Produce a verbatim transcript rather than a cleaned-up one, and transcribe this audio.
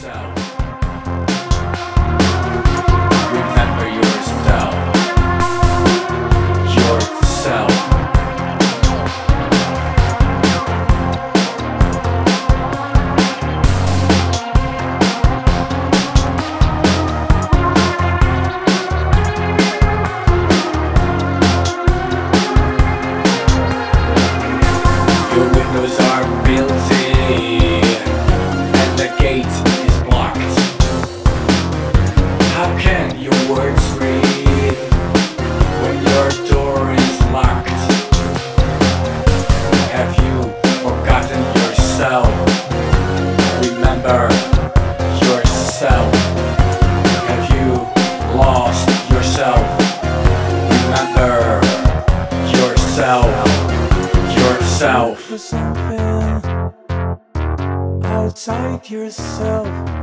yourself. Remember yourself. Yourself. Your windows are guilty and the gate is blocked. How can your words read when your door is locked? Have you forgotten yourself? Remember yourself. Have you lost yourself? Remember yourself. Yourself. For something outside yourself.